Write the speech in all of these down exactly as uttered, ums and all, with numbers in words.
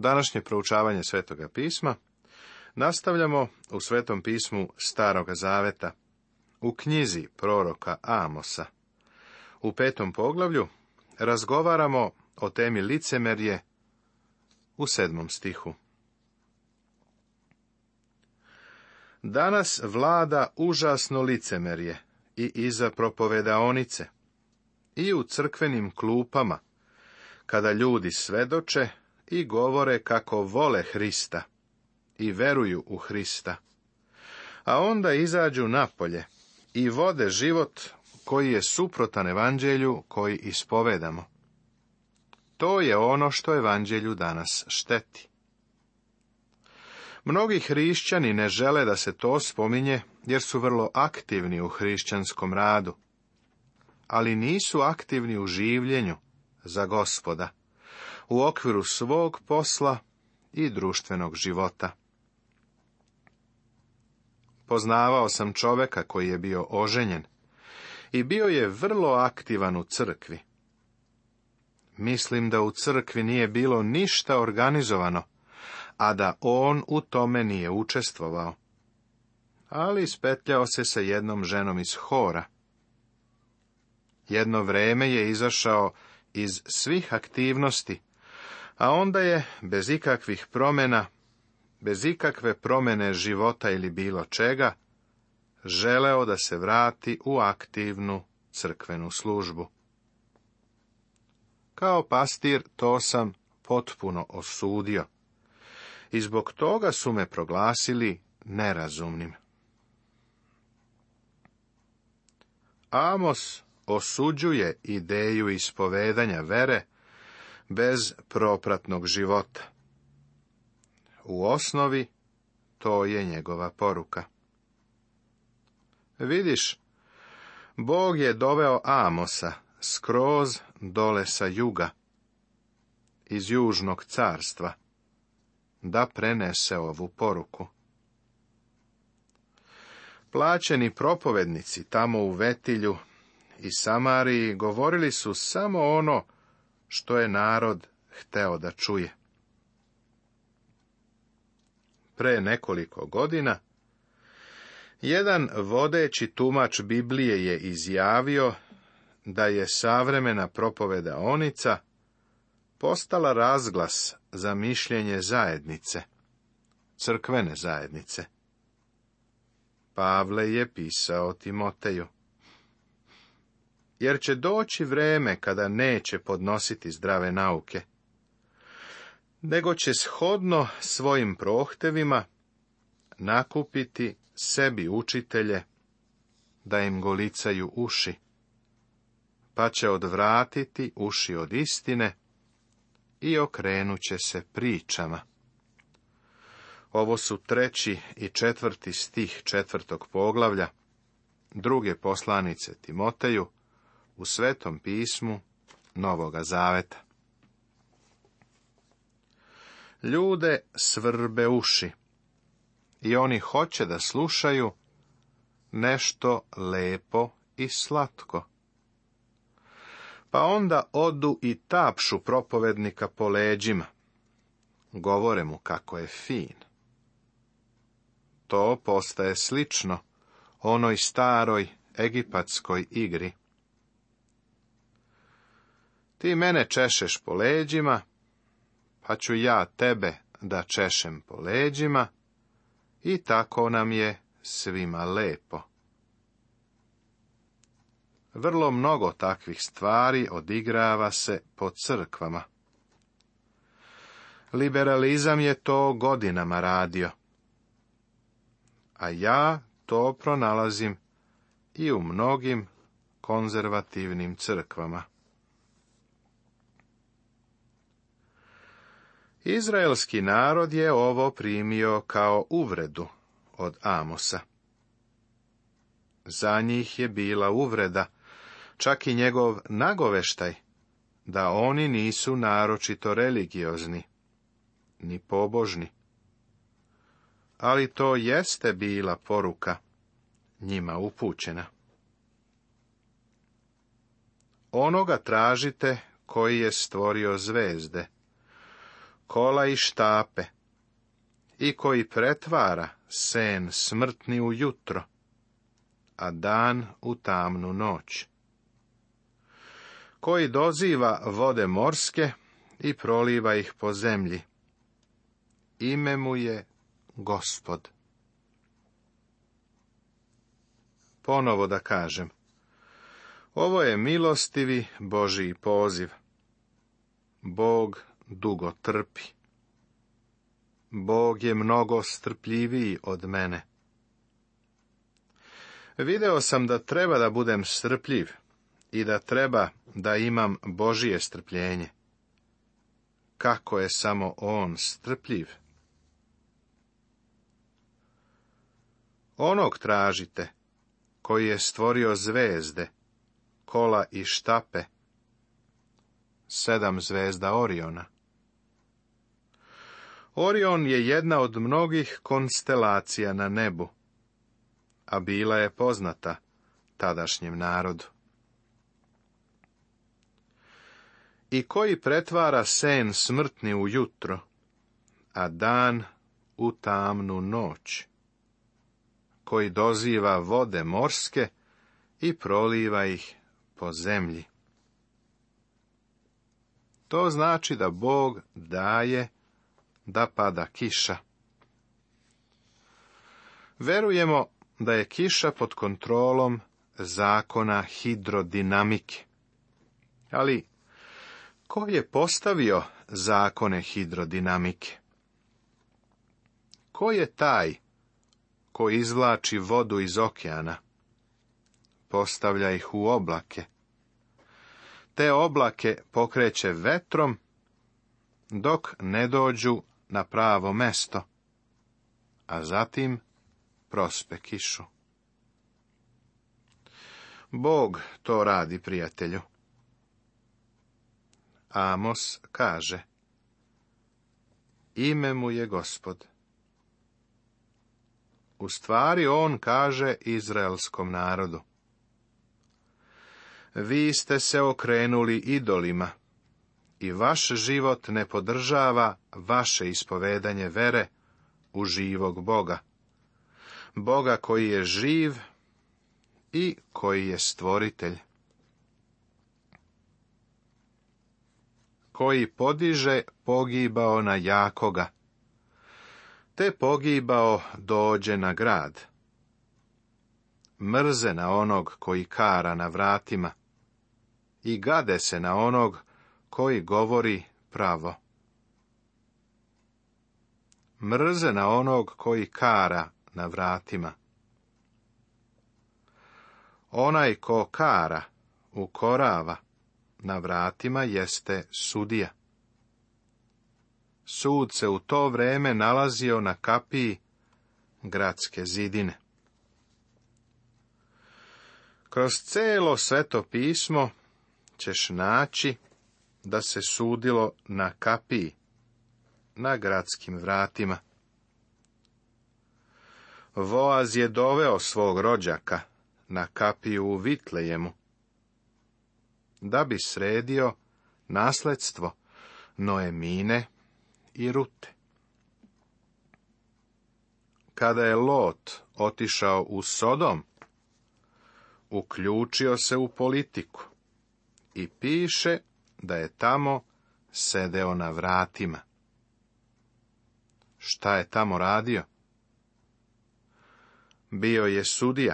Današnje proučavanje Svetoga pisma nastavljamo u Svetom pismu Staroga zaveta, u knjizi proroka Amosa. U petom poglavlju razgovaramo o temi licemerje u sedmom stihu. Danas vlada užasno licemerje i iza propovedaonice, i u crkvenim klupama, kada ljudi svedoče i govore kako vole Hrista i veruju u Hrista, a onda izađu napolje i vode život koji je suprotan evanđelju koji ispovedamo. To je ono što evanđelju danas šteti. Mnogi hrišćani ne žele da se to spominje jer su vrlo aktivni u hrišćanskom radu, ali nisu aktivni u življenju za Gospoda, u okviru svog posla i društvenog života. Poznavao sam čoveka koji je bio oženjen i bio je vrlo aktivan u crkvi. Mislim da u crkvi nije bilo ništa organizovano, a da on u tome nije učestvovao. Ali spetljao se sa jednom ženom iz hora. Jedno vreme je izašao iz svih aktivnosti, a onda je, bez ikakvih promjena, bez ikakve promjene života ili bilo čega, želeo da se vrati u aktivnu crkvenu službu. Kao pastir to sam potpuno osudio i zbog toga su me proglasili nerazumnim. Amos osuđuje ideju ispovedanja vere bez propratnog života. U osnovi, to je njegova poruka. Vidiš, Bog je doveo Amosa skroz dole sa juga, iz južnog carstva, da prenese ovu poruku. Plaćeni propovednici tamo u Vetilju i Samariji govorili su samo ono što je narod hteo da čuje. Pre nekoliko godina jedan vodeći tumač Biblije je izjavio da je savremena propovedaonica postala razglas za mišljenje zajednice, crkvene zajednice. Pavle je pisao Timoteju: jer će doći vreme kada neće podnositi zdrave nauke, nego će shodno svojim prohtevima nakupiti sebi učitelje da im golicaju uši, pa će odvratiti uši od istine i okrenut će se pričama. Ovo su treći i četvrti stih četvrtog poglavlja druge poslanice Timoteju u Svetom pismu Novoga zaveta. Ljude svrbe uši i oni hoće da slušaju nešto lepo i slatko. Pa onda odu i tapšu propovednika po leđima, govore mu kako je fin. To postaje slično onoj staroj egipatskoj igri. Ti mene češeš po leđima, pa ću ja tebe da češem po leđima, i tako nam je svima lepo. Vrlo mnogo takvih stvari odigrava se po crkvama. Liberalizam je to godinama radio, a ja to pronalazim i u mnogim konzervativnim crkvama. Izraelski narod je ovo primio kao uvredu od Amosa. Za njih je bila uvreda, čak i njegov nagoveštaj, da oni nisu naročito religiozni, ni pobožni. Ali to jeste bila poruka njima upućena. Onoga tražite koji je stvorio zvezde, kola i štape, i koji pretvara sen smrtni u jutro, a dan u tamnu noć, koji doziva vode morske i proliva ih po zemlji. Ime mu je Gospod. Ponovo da kažem, ovo je milostivi Božji poziv. Bog dugo trpi. Bog je mnogo strpljiviji od mene. Video sam da treba da budem strpljiv i da treba da imam Božje strpljenje. Kako je samo on strpljiv. Onog tražite, koji je stvorio zvezde, kola i štape, sedam zvezda Oriona. Orion je jedna od mnogih konstelacija na nebu, a bila je poznata tadašnjem narodu. I koji pretvara sen smrtni u jutro, a dan u tamnu noć, koji doziva vode morske i proliva ih po zemlji. To znači da Bog daje da pada kiša. Verujemo da je kiša pod kontrolom zakona hidrodinamike. Ali, ko je postavio zakone hidrodinamike? Ko je taj ko izvlači vodu iz okeana? Postavlja ih u oblake. Te oblake pokreće vetrom, dok ne dođu na pravo mesto, a zatim prospe kišu. Bog to radi, prijatelju. Amos kaže, ime mu je Gospod. U stvari on kaže izraelskom narodu, vi ste se okrenuli idolima i vaš život ne podržava vaše ispovedanje vere u živog Boga, Boga koji je živ i koji je stvoritelj, koji podiže pogibao na jakoga, te pogibao dođe na grad, mrze na onog koji kara na vratima i gade se na onog koji govori pravo. Mrze na onog koji kara na vratima. Onaj ko kara, ukorava, na vratima jeste sudija. Sud se u to vreme nalazio na kapiji gradske zidine. Kroz celo Sveto pismo ćeš naći da se sudilo na kapiji, na gradskim vratima. Voaz je doveo svog rođaka na kapiju u Vitlejemu, da bi sredio nasledstvo Noemine i Rute. Kada je Lot otišao u Sodom, uključio se u politiku i piše da je tamo sedeo na vratima. Šta je tamo radio? Bio je sudija.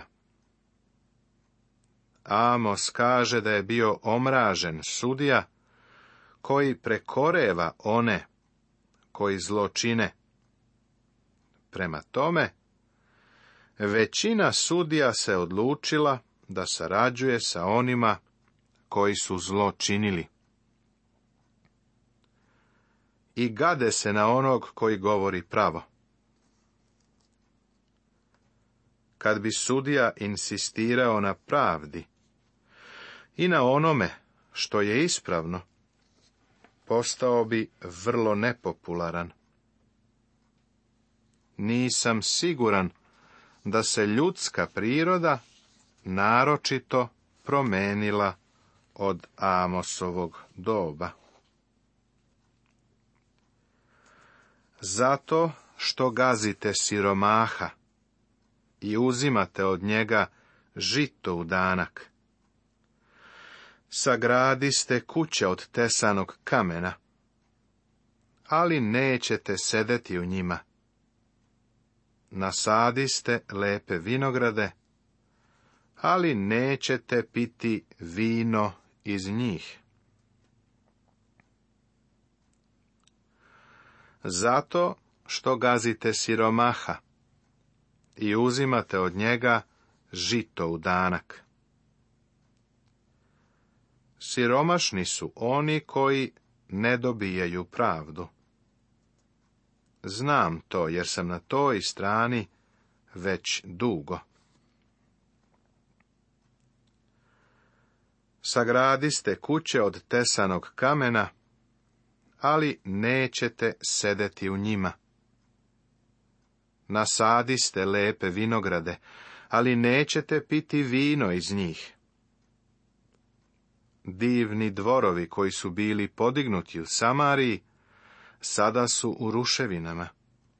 Amos kaže da je bio omražen sudija koji prekoreva one koji zlo čine. Prema tome, većina sudija se odlučila da sarađuje sa onima koji su zlo činili. I gade se na onog koji govori pravo. Kad bi sudija insistirao na pravdi i na onome što je ispravno, postao bi vrlo nepopularan. Nisam siguran da se ljudska priroda naročito promenila od Amosovog doba. Zato što gazite siromaha i uzimate od njega žito u danak. Sagradiste kuće od tesanog kamena, ali nećete sedeti u njima. Nasadiste lepe vinograde, ali nećete piti vino iz njih. Zato što gazite siromaha i uzimate od njega žito u danak. Siromašni su oni koji ne dobijaju pravdu. Znam to, jer sam na toj strani već dugo. Sagradiste kuće od tesanog kamena, ali nećete sedeti u njima. Nasadiste lepe vinograde, ali nećete piti vino iz njih. Divni dvorovi koji su bili podignuti u Samariji, sada su u ruševinama.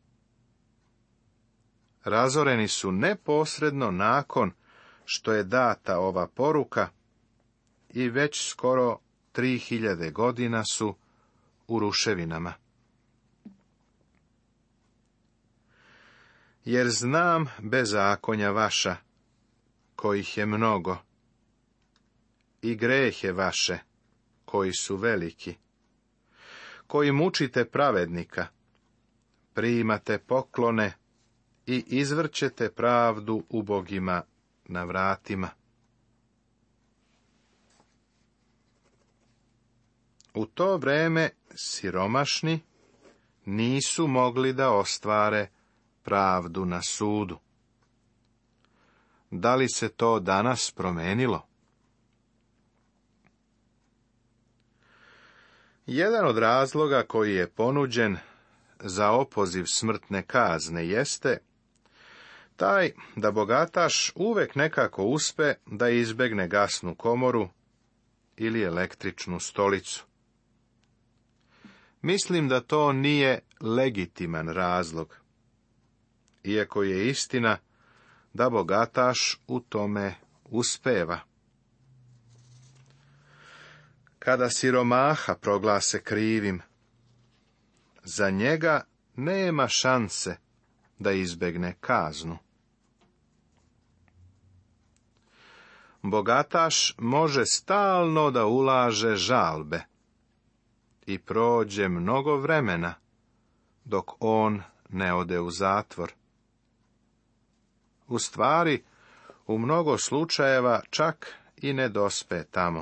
Razoreni su neposredno nakon što je data ova poruka i već skoro tri hiljade godina su u ruševinama. Jer znam bezakonja vaša, kojih je mnogo, i grehe vaše, koji su veliki, koji mučite pravednika, primate poklone i izvrćete pravdu ubogima na vratima. U to vreme siromašni nisu mogli da ostvare pravdu na sudu. Da li se to danas promenilo? Jedan od razloga koji je ponuđen za opoziv smrtne kazne jeste taj da bogataš uvek nekako uspe da izbegne gasnu komoru ili električnu stolicu. Mislim da to nije legitiman razlog, iako je istina da bogataš u tome uspeva. Kada siromaha proglase krivim, za njega nema šanse da izbegne kaznu. Bogataš može stalno da ulaže žalbe i prođe mnogo vremena dok on ne ode u zatvor. U stvari, u mnogo slučajeva čak i ne dospe tamo.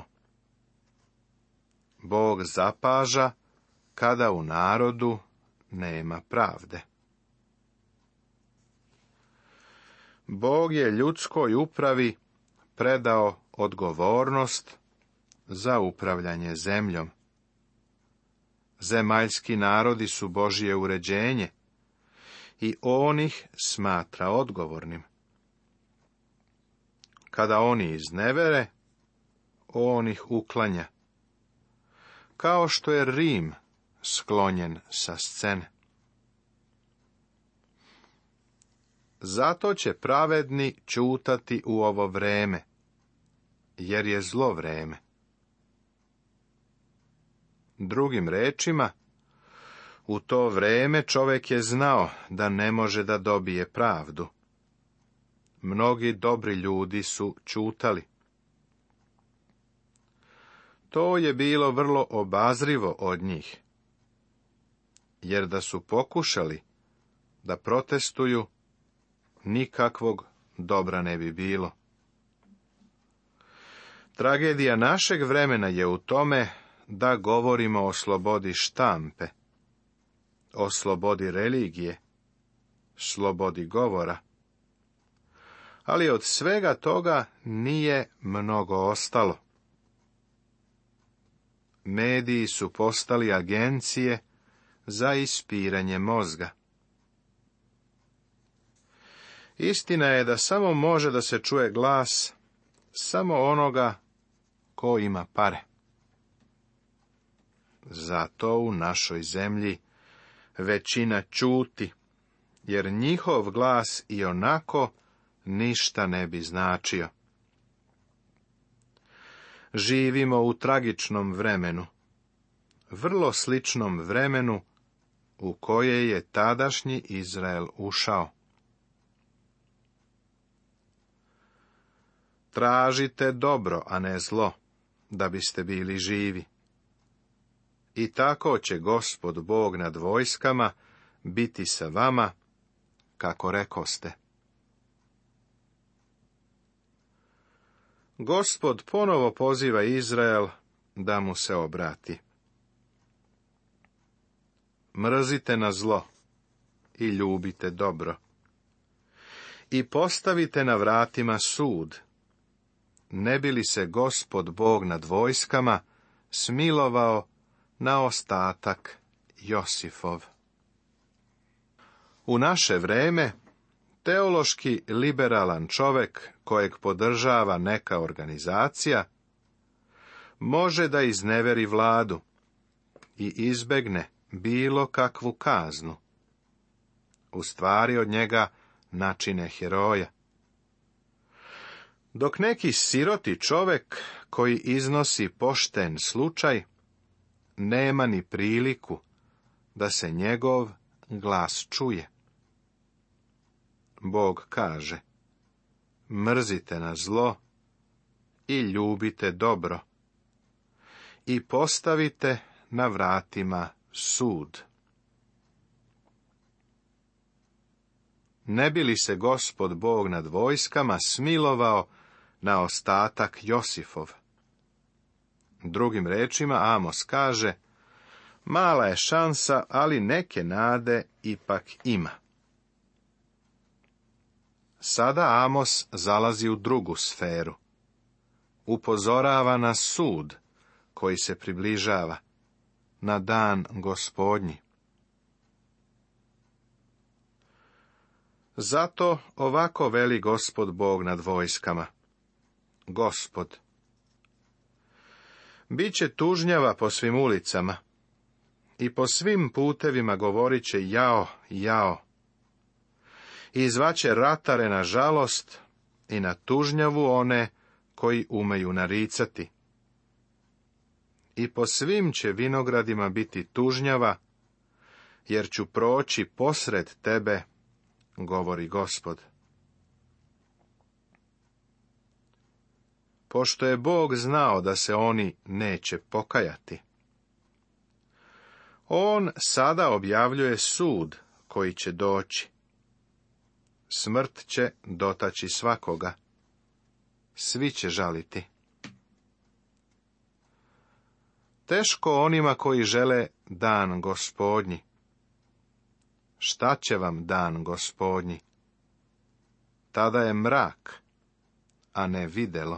Bog zapaža kada u narodu nema pravde. Bog je ljudskoj upravi predao odgovornost za upravljanje zemljom. Zemaljski narodi su Božje uređenje i on ih smatra odgovornim. Kada oni iznevere, on ih uklanja, kao što je Rim sklonjen sa scene. Zato će pravedni ćutati u ovo vreme, jer je zlo vreme. Drugim rečima, u to vreme čovjek je znao da ne može da dobije pravdu. Mnogi dobri ljudi su ćutali. To je bilo vrlo obazrivo od njih, jer da su pokušali da protestuju, nikakvog dobra ne bi bilo. Tragedija našeg vremena je u tome da govorimo o slobodi štampe, o slobodi religije, slobodi govora. Ali od svega toga nije mnogo ostalo. Mediji su postali agencije za ispiranje mozga. Istina je da samo može da se čuje glas samo onoga ko ima pare. Zato u našoj zemlji većina ćuti, jer njihov glas i onako ništa ne bi značio. Živimo u tragičnom vremenu, vrlo sličnom vremenu u koje je tadašnji Izrael ušao. Tražite dobro, a ne zlo, da biste bili živi. I tako će Gospod Bog nad vojskama biti sa vama, kako rekoste. Gospod ponovo poziva Izrael da mu se obrati. Mrzite na zlo i ljubite dobro. I postavite na vratima sud, ne bi li se Gospod Bog nad vojskama smilovao na ostatak Josifov. U naše vreme teološki liberalan čovjek kojeg podržava neka organizacija može da izneveri vladu i izbegne bilo kakvu kaznu. U stvari od njega načine heroja. Dok neki siroti čovjek koji iznosi pošten slučaj nema ni priliku da se njegov glas čuje. Bog kaže: mrzite na zlo i ljubite dobro i postavite na vratima sud. Ne bi li se Gospod Bog nad vojskama smilovao na ostatak Josifov? Drugim rečima, Amos kaže: mala je šansa, ali neke nade ipak ima. Sada Amos zalazi u drugu sferu. Upozorava na sud koji se približava, na dan Gospodnji. Zato ovako veli Gospod Bog nad vojskama: Gospod, biće tužnjava po svim ulicama i po svim putevima govorit će jao, jao. I zvaće ratare na žalost i na tužnjavu one koji umeju naricati. I po svim će vinogradima biti tužnjava, jer ću proći posred tebe, govori Gospod. Pošto je Bog znao da se oni neće pokajati, on sada objavljuje sud koji će doći. Smrt će dotaći svakoga. Svi će žaliti. Teško onima koji žele dan Gospodnji. Šta će vam dan Gospodnji? Tada je mrak, a ne videlo.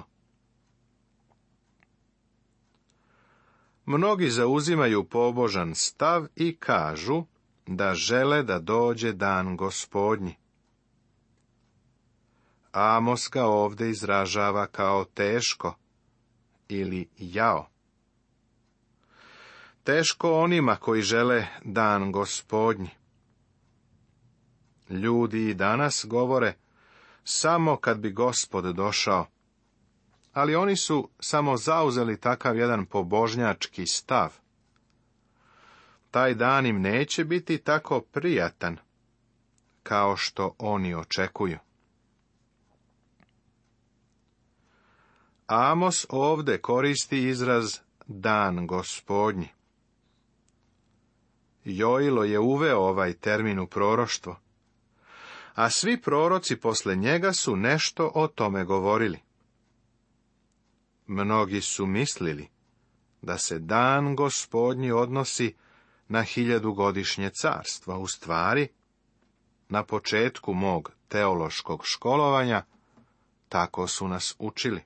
Mnogi zauzimaju pobožan stav i kažu da žele da dođe dan Gospodnji. Amos ga ovdje izražava kao teško ili jao. Teško onima koji žele dan Gospodnji. Ljudi i danas govore samo kad bi Gospod došao, ali oni su samo zauzeli takav jedan pobožnjački stav. Taj dan im neće biti tako prijatan kao što oni očekuju. Amos ovdje koristi izraz dan Gospodnji. Joilo je uveo ovaj termin u proroštvo, a svi proroci posle njega su nešto o tome govorili. Mnogi su mislili da se dan Gospodnji odnosi na hiljadugodišnje carstvo. U stvari, na početku mog teološkog školovanja tako su nas učili.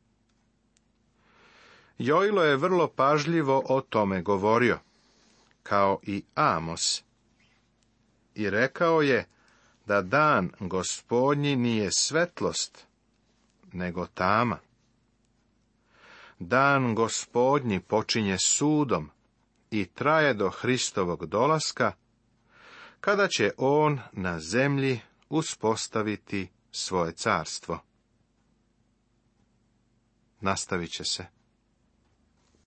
Joilo je vrlo pažljivo o tome govorio, kao i Amos, i rekao je da dan Gospodnji nije svetlost, nego tama. Dan Gospodnji počinje sudom i traje do Hristovog dolaska, kada će on na zemlji uspostaviti svoje carstvo. Nastavit će se.